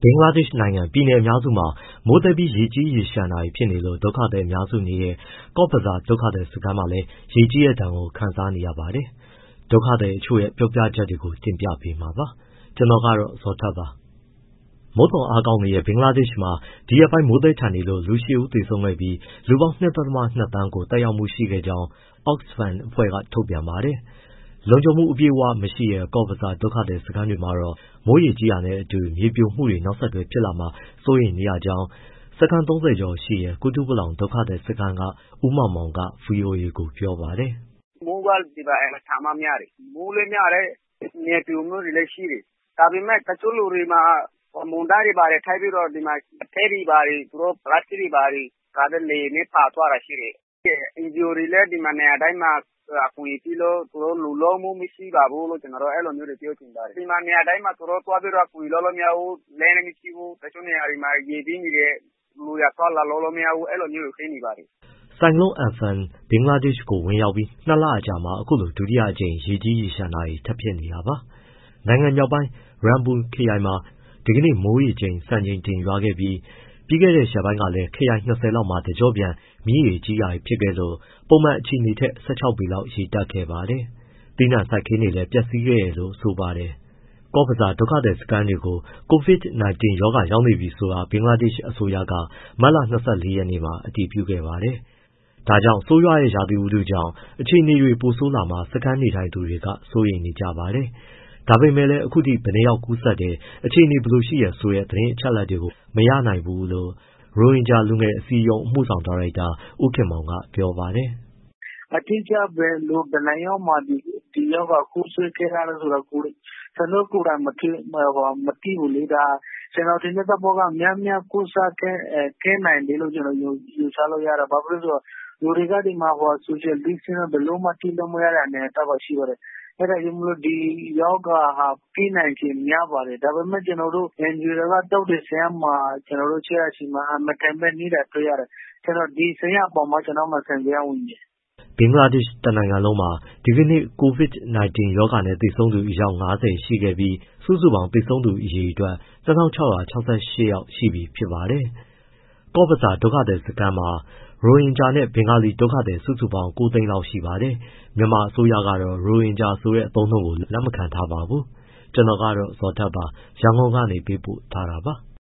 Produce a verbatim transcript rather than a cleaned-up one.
ဘင်္ဂလားဒေ့ရှ်နိုင်ငံပြည်နယ်အများစုမှာမိုးသက်ပြီးရေကြီးရေလျှံတာတွေဖြစ်နေလို့ဒုက္ခသည်အများစုနေတဲ့ကော့ဘဇာဒုက္ခသည်စခန်းမှာလည်းရေကြီးတဲ့ဒဏ်ကိုခံစားနေရပါတယ်။ဒုက္ခသည်အချို့ရဲ့ပြောပြချက်တွေကိုတင်ပြပေးမှာပါ။ကျွန်တော်ကတော့ဇော်ထက်ပါ။မိုးတော်အားကောင်းနေတဲ့ဘင်္ဂလားဒေ့ရှ်မှာဒီရက်ပိုင်းမိုးသက်ထန်နေလို့လူရှစ်ဦးသေဆုံးခဲ့ပြီးလူပေါင်း ၂.၂ သန်းကိုတက်ရောက်မှုရှိခဲ့ကြောင်း Oxfam အဖွဲ့ကထုတ်ပြန်ပါတယ်။လုံခြုံမှုအပြည့်အဝမရှိတဲ့ကော့ဘဇာဒုက္ခသည်စခန်းတွေမှာတော့မိုးရေကြီးတာနဲ့အတူမြေပြိုမှုတွေနောက်ဆက်တွဲဖြစ်လာမှာစိုးရိမ်နေရကြောင်းစခန်းသုံးဆယ်ကျော်ရှိတဲ့ကုတုပလောင်ဒုက္ခသည်စခန်းကဦးမောင်မောင်က ဗွီအိုအေကိုပြောပါတယ်။“မိုးကဒီမှာအင်မတန်မှများတယ်။မိုးလည်းများတယ်၊မြေပြိုမှုတွေလည်းရှိတယ်။ဒါပေမဲ့တချို့လူတွေမှာမုန်တိုင်းတွေဘာတွေထိုက်ပြီးတော့ဒီမှာတဲတွေဘာတွေသူတို့ပလတ်စတစ်တွေဘာတွေကားတဲ့လေနဲ့ပါသွားတာရှိတယ်။ အင်ဂျီအိုတွေလည်းဒီမှာနေရာတိုင်းမှာအကူအညီပြုလို့သူတို့လူလုံးမှုမရှိပါဘူးလို့ကျွန်တော်တို့အဲ့လိုမျိုးတွေပြောချင်ပါတယ်။ဒီမှာနေရာတိုင်းမှာသူတို့သွားပြီးတော့အကူအညီလုပ်လို့မရဘူး။လမ်းလည်းမရှိဘူး။တချို့နေရာတွေမှာရေကြီးနေတယ်လူရသွားလာလို့မရဘူးအဲ့လိုမျိုးတွေဖြစ်နေပါတယ်။ ” ဆိုင်ကလုန်း Amphan ဘင်္ဂလားဒေ့ရှ်ကိုဝင်ရောက်ပြီးနှစ်လအကြာမှာအခုလိုဒုတိယအကြိမ်ရေကြီးရေလျှံတာတွေထပ်ဖြစ်နေတာပါ။နိုင်ငံမြောက်ပိုင်း Rampur ခရိုင်မှာဒီကနေ့မိုးရေချိန်စံချိန်တင်ရွာခဲ့ပြီးပြီးခဲ့တဲ့ရက်ပိုင်းကလည်းခရိုင်၂၀လောက်မှာတကျော့ပြန်မြစ်ရေကြီးတာတွေဖြစ်ခဲ့လို့ပုံမှန်အခြေအနေထက်၁၆ပေလောက်ရေတက်ခဲ့ပါတယ်။သီးနှံစိုက်ခင်းတွေလည်းပျက်စီးခဲ့တယ်လို့ဆိုပါတယ်။ကော့ဘဇာဒုက္ခသည်စခန်းတွေကို COVID ၁၉ ရောဂါရောက်နေပြီဆိုတာဘင်္ဂလားဒေ့ရှ်အစိုးရကမတ်လ၂၄ရက်နေ့မှာအတည်ပြုခဲ့ပါတယ်။ဒါကြောင့်ဆိုးရွားတဲ့ရာသီဥတုကြောင့်အခြေအနေတွေပိုဆိုးလာမှာစခန်းနေထိုင်သူတွေကစိုးရိမ်နေကြပါတယ်။ဒါပေမဲ့လည်းအခုထိဘယ်နှစ်ယောက်ကူးစက်တယ်အခြေအနေဘယ်လိုရှိတယ်ဆိုတဲ့သတင်းအချက်အလက်တွေကိုမရနိုင်ဘူးလို့ရိုဟင်ဂျာလူငယ်အစည်းအရုံးအမှုဆောင်ဒါရိုက်တာဦးခင်မောင်ကပြောပါတယ်။“အတိအကျဘယ်လိုဘယ်နှစ်ယောက်မှဒီရောဂါကူးစက်ခဲ့တာလဲဆိုတာကျွန်တော်ကိုယ်တိုင်မသိဘူးလေဒါကျွန်တော်ထင်တဲ့သဘောကများများကူးစက်ခဲ့နိုင်တယ်လို့ကျွန်တော်ယူဆလို့ရတယ်။ဘာဖြစ်လို့လဲဆိုတော့လူတွေကဒီမှာ social distance ဘယ်လိုမှထိလို့မရတဲ့အနေအထားပါရှိပါတယ်။အဲဒါကြောင့်မလို့ဒီရောဂါဟာပြီးနိုင်ခြေများပါတယ်။ဒါပေမဲ့ကျွန်တော်တို့ အန်ဂျီအိုတွေကတုတ်တွေဆရာမှာကျွန်တော်တို့ချက်ရရှိမှာအမတန်ပဲနေတာတွေ့ရတယ်။ကျွန်တော်ဒီဆရာအပေါ်မှာကျွန်တော်မှဆန်ကြဝင်တယ်။ ” ဘင်္ဂလားဒေ့ရှ်တနိုင်ငံလုံးမှာဒီကနေ့ COVID ၁၉ ရောဂါနဲ့သေဆုံးသူအယောက် ၅၀ရှိခဲ့ပြီးစုစုပေါင်းသေဆုံးသူအရေအတွက်၂၆၆၈ယောက်ရှိပြီဖြစ်ပါတယ်။ကော့ဘဇာဒုက္ခသည်စခန်းမှာရိုဟင်ဂျာနဲ့ဘင်္ဂါလီဒုက္ခသည်စုစုပေါင်းကိုးသိန်းလောက်ရှိပါတယ်။မြန်မာအစိုးရကတော့ရိုဟင်ဂျာဆိုတဲ့အသုံးအနှုန်းကိုလက်မခံထားပါဘူး။ကျွန်တော်ကတော့ဇော်ထက်ပါရန်ကုန်ကနေပေးပို့ထားတာပါ။